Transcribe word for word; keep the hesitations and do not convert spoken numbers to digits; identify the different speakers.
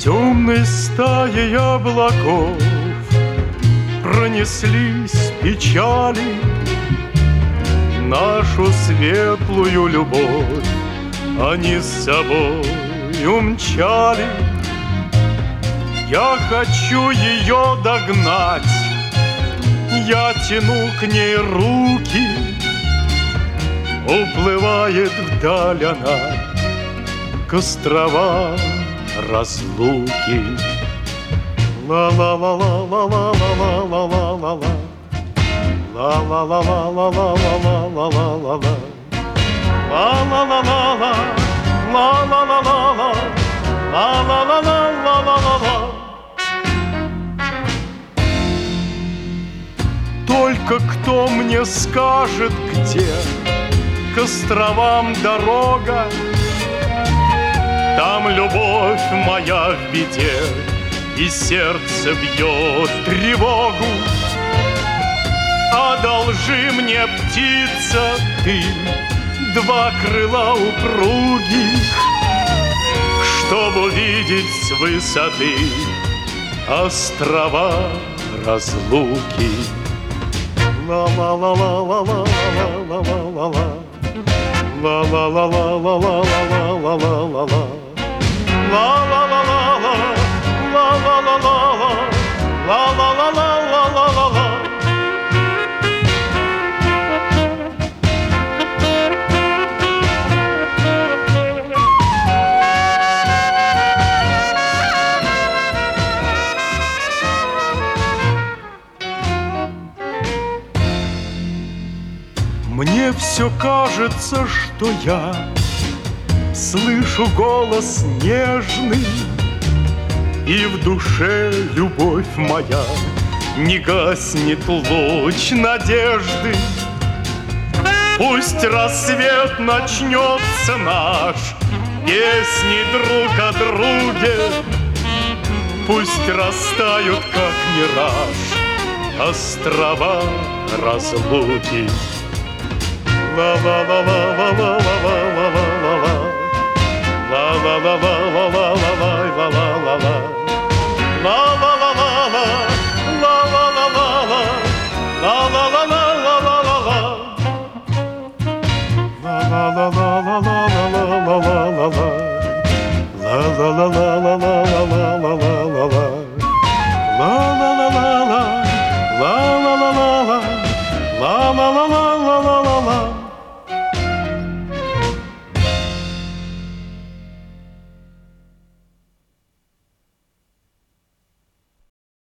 Speaker 1: Темной стаей облаков пронеслись печали, нашу светлую любовь они с собой умчали. Я хочу ее догнать, я тяну к ней руки, уплывает вдаль она к островам разлуки. Ла-ла-ла-ла-ла-ла-ла-ла-ла-ла-ла, ла-ла-ла-ла-ла-ла-ла-ла-ла-ла, ла-ла-ла-ла-ла, ла-ла-ла-ла-ла, ла-ла-ла-ла-ла-ла-ла. Только кто мне скажет, где к островам дорога? Там любовь моя в беде, и сердце бьет тревогу. Одолжи мне, птица, ты два крыла упругих, чтоб увидеть с высоты острова разлуки. Ла-ла-ла-ла-ла-ла-ла-ла-ла-ла, ла-ла-ла-ла-ла-ла-ла-ла-ла-ла, ла-ла-ла-ла-ла, ла-ла-ла-ла-ла, ла-ла-ла-ла-ла-ла-ла. Мне все кажется, что я слышу голос нежный, и в душе любовь моя не гаснет луч надежды. Пусть рассвет начнется наш песни друг о друге, пусть растают, как мираж, острова разлуки. Ла-ла-ла-ла-ла-ла-ла-ла-ла-ла, ла-ла-ла-ла-ла-ла-ла-ла-ла, ла-ла-ла-ла-ла, ла-ла-ла-ла-ла, ла-ла-ла-ла-ла-ла-ла, ла-ла-ла-ла-ла-ла-ла-ла-ла, ла-ла-ла-ла.